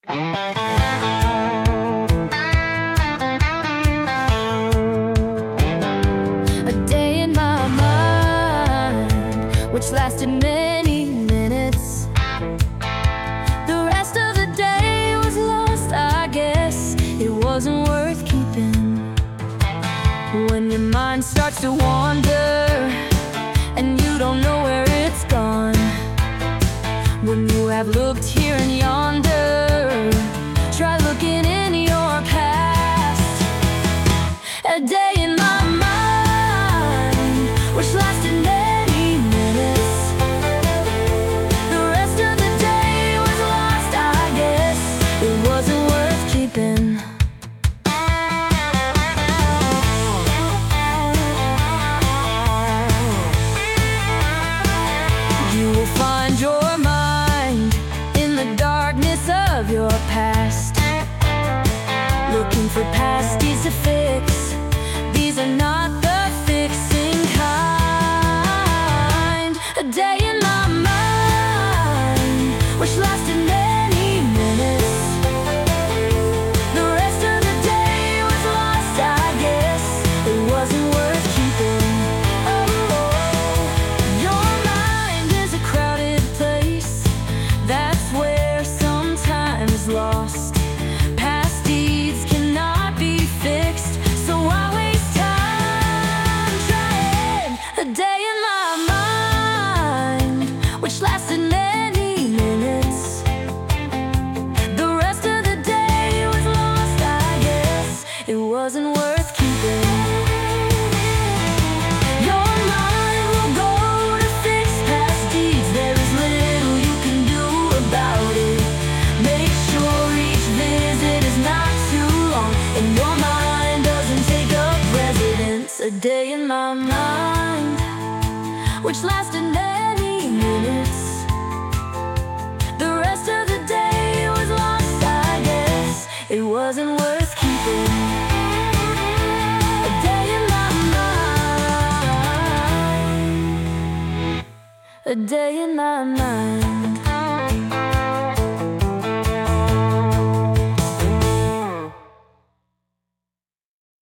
A day in my mind, which lasted many minutes. The rest of the day was lost, I guess. It wasn't worth keeping. When your mind starts to wander and you don't know where it's gone, when you have looked here and yonder, try looking in your past. A day in my mind, which lasted many minutes. The rest of the day was lost, I guess. It wasn't worth keeping. You will find your mind in the darkness of your past, looking for past deeds to fix. These are not the fixing kind. A day in my mind, which lasted many minutes. The rest of the day was lost, I guess. It wasn't worth keeping. Oh, your mind is a crowded place. That's where some time is lost. Past deeds cannot be fixed, so why waste time trying? A day in my mind, which lasted many minutes. The rest of the day was lost, I guess. It wasn't worth keeping. Your mind will go to fix past deeds. There is little you can do about it. Make sure each visit is not too long and your mind doesn't take up residence. A day in my mind, which lasted many minutes. The rest of the day was lost, I guess. It wasn't worth keeping. A day in my mind, a day in my mind.